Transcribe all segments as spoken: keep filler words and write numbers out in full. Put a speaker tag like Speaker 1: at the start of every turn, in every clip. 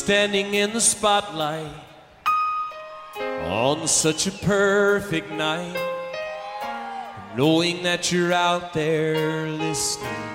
Speaker 1: standing in the spotlight on such a perfect night, knowing that you're out there listening.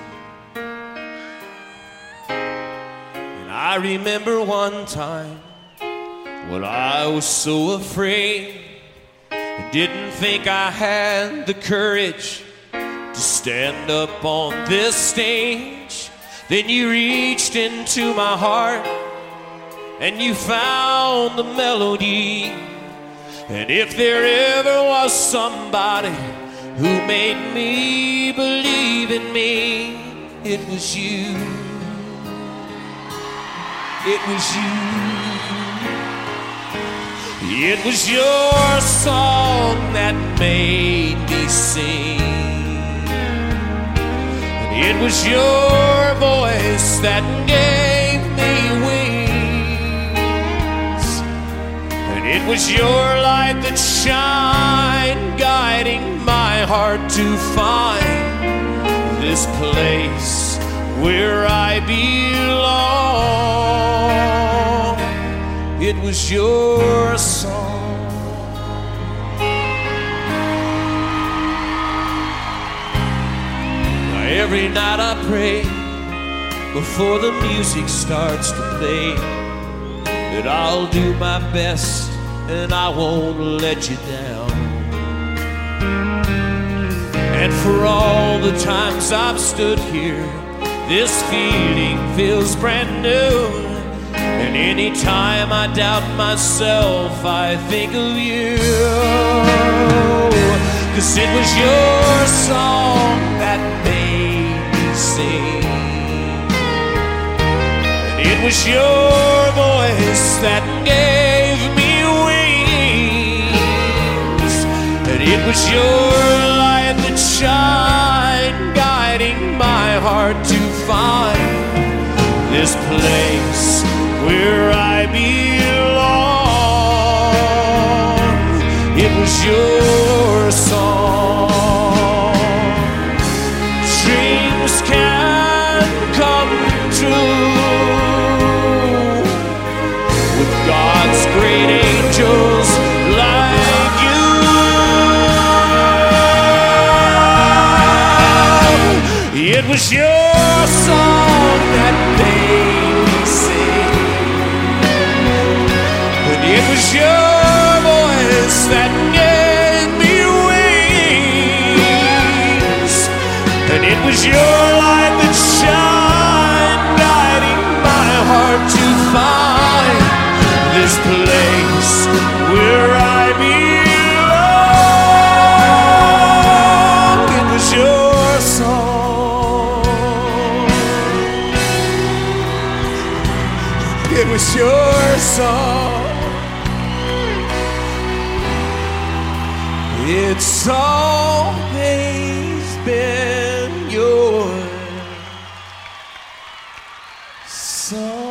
Speaker 1: And I remember one time when I was so afraid, I didn't think I had the courage to stand up on this stage. Then you reached into my heart and you found the melody. And if there ever was somebody who made me believe in me, it was you. It was you. It was your song that made me sing. And it was your voice that gave me wings. And it was your light that shined, guiding my heart to find this place where I belong. It was your song. Now every night I pray before the music starts to play that I'll do my best and I won't let you down. And for all the times I've stood here, this feeling feels brand new. And anytime I doubt myself, I think of you. 'Cause it was your song that made me sing. And it was your voice that gave me wings. And it was your light that shined, guiding my heart to find this place where I belong. It was your song. Dreams can come true with God's great angels like you. It was your song that made me sing. It was your voice that gave me wings. And it was your light that shined, guiding my heart to find this place where I belong. It was your song. It was your song. It's always been your song.